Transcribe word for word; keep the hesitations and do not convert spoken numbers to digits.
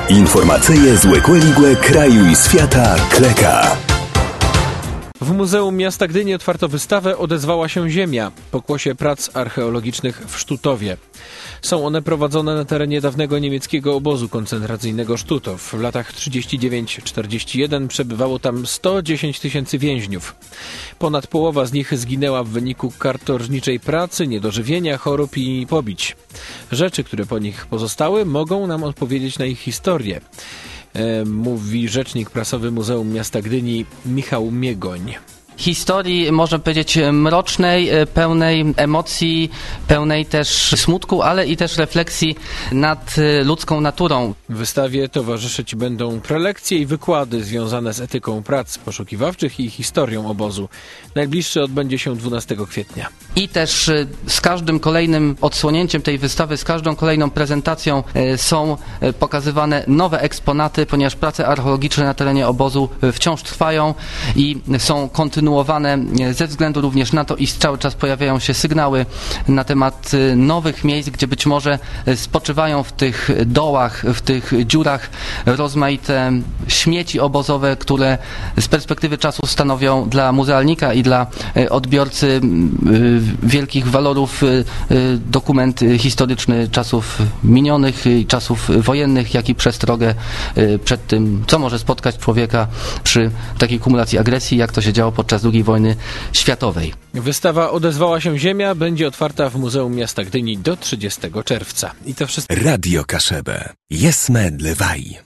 Informacyje z Łekłe kraju i świata Kleka. W Muzeum Miasta Gdyni otwarto wystawę Odezwała się Ziemia, pokłosie prac archeologicznych w Sztutowie. Są one prowadzone na terenie dawnego niemieckiego obozu koncentracyjnego Sztutow. W latach trzydziestym dziewiątym do czterdziestego pierwszego przebywało tam sto dziesięć tysięcy więźniów. Ponad połowa z nich zginęła w wyniku katorżniczej pracy, niedożywienia, chorób i pobić. Rzeczy, które po nich pozostały, mogą nam odpowiedzieć na ich historię. Mówi rzecznik prasowy Muzeum Miasta Gdyni Michał Miegoń. Historii, można powiedzieć, mrocznej, pełnej emocji, pełnej też smutku, ale i też refleksji nad ludzką naturą. W wystawie towarzyszyć będą prelekcje i wykłady związane z etyką prac poszukiwawczych i historią obozu. Najbliższy odbędzie się dwunastego kwietnia. I też z każdym kolejnym odsłonięciem tej wystawy, z każdą kolejną prezentacją są pokazywane nowe eksponaty, ponieważ prace archeologiczne na terenie obozu wciąż trwają i są kontynuowane ze względu również na to, iż cały czas pojawiają się sygnały na temat nowych miejsc, gdzie być może spoczywają w tych dołach, w tych dziurach rozmaite śmieci obozowe, które z perspektywy czasu stanowią dla muzealnika i dla odbiorcy wielkich walorów dokument historyczny czasów minionych, czasów wojennych, jak i przestrogę przed tym, co może spotkać człowieka przy takiej kumulacji agresji, jak to się działo podczas drugiej wojny światowej. Wystawa Odezwała się Ziemia będzie otwarta w Muzeum Miasta Gdyni do trzydziestego czerwca. I to wszystko. Radio Kaszebę. Jesme dlewaj.